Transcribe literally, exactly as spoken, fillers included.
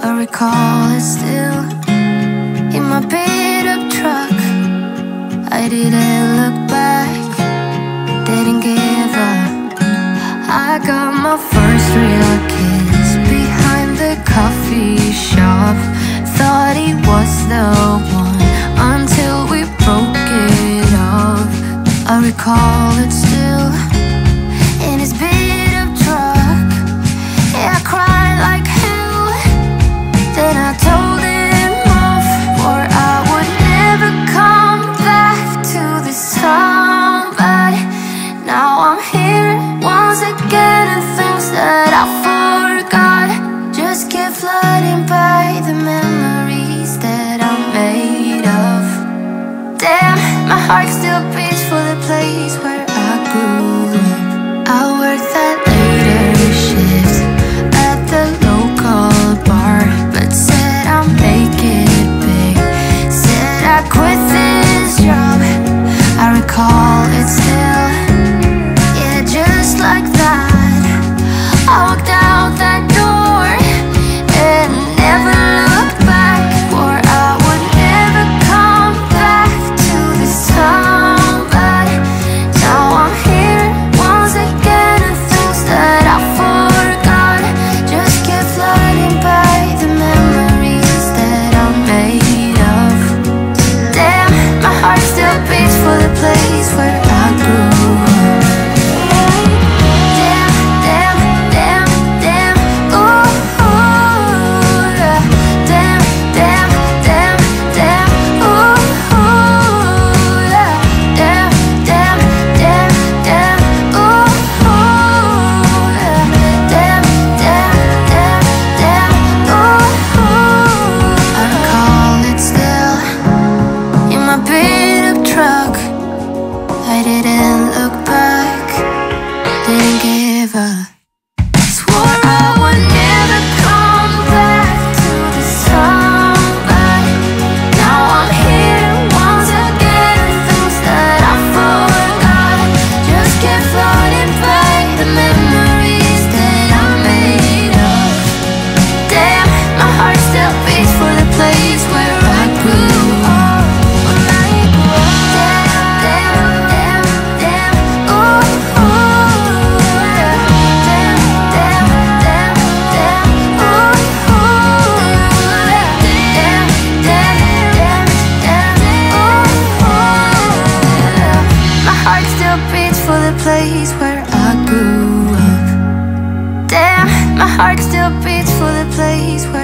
I recall it still in my beat up truck. I didn't look back, didn't give up. I got my first real kiss behind the coffee shop. Thought he was the one until we broke it off. I recall it still in his beat up truck. Yeah, I cried like hell. Then I told him off, for I would never come back to this town. But now I'm here once again, and things that I forgot just keep flooding by, the memories that I'm made of. Damn, my heart still beats for the place where I grew up. I worked that later shift at the local bar, but said I'll make it big, said I quit this job. I recall it still, yeah, just like that. I walked out that door and never looked back, for I would never come back to this town. But now I'm here once again, and things that I forgot just keep flooding by, the memories that I'm made of. Damn, my heart still beats for the place where I grew up. Damn, damn, damn, damn, ooh, ooh, yeah. Damn, damn, damn, damn, ooh, ooh, yeah. Damn, damn, damn, damn, ooh, ooh, yeah. Damn, damn, damn, damn, ooh, ooh. I recall it still in my beat up truck. I didn't look back, didn't give up. Swore I would never come back to this town. But now I'm here once again, and things that I forgot just keep floating by, the memories that I'm made of. Damn, my heart still beats for the place where I grew up. Where I grew up. Damn, damn, damn, ooh, ooh, yeah. Damn, damn, damn, damn, ooh, ooh, yeah. Damn, damn, damn, damn, ooh, ooh, yeah. My heart still beats for the place where I grew up. Damn, my heart still beats for the place where